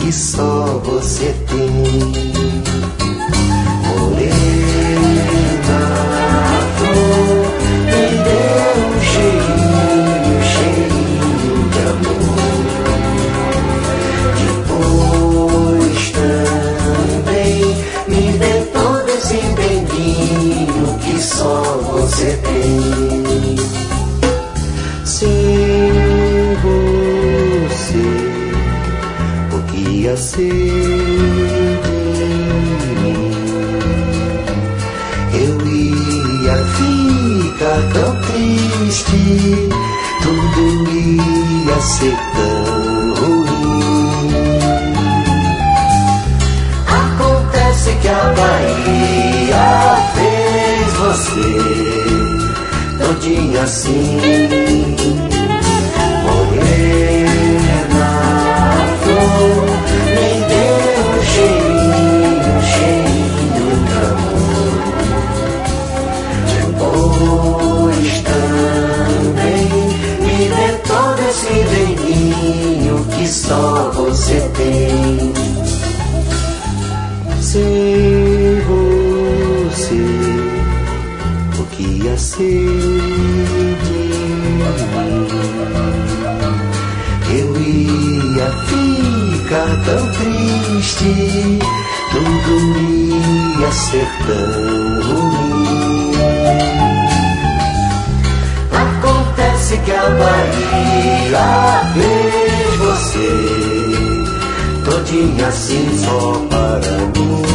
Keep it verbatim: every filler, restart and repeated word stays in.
que só você tem. Morena, a flor me deu um cheirinho, cheirinho de amor. Depois também me dê todo esse beijinho que só você tem. Sem você, o que ia ser de mim? Eu ia ficar tão triste, tudo ia ser tão ruim. Acontece que a Bahia fez você todinha assim. Morena, flor, me deu um cheirinho, cheirinho de amor. Depois também me dê todo esse beijinho que só você tem. Sem você, o que ia ser de mim? Eu ia ficar tão triste, tudo ia ser tão ruim. Acontece que a Bahia fez você todinha assim só para mim.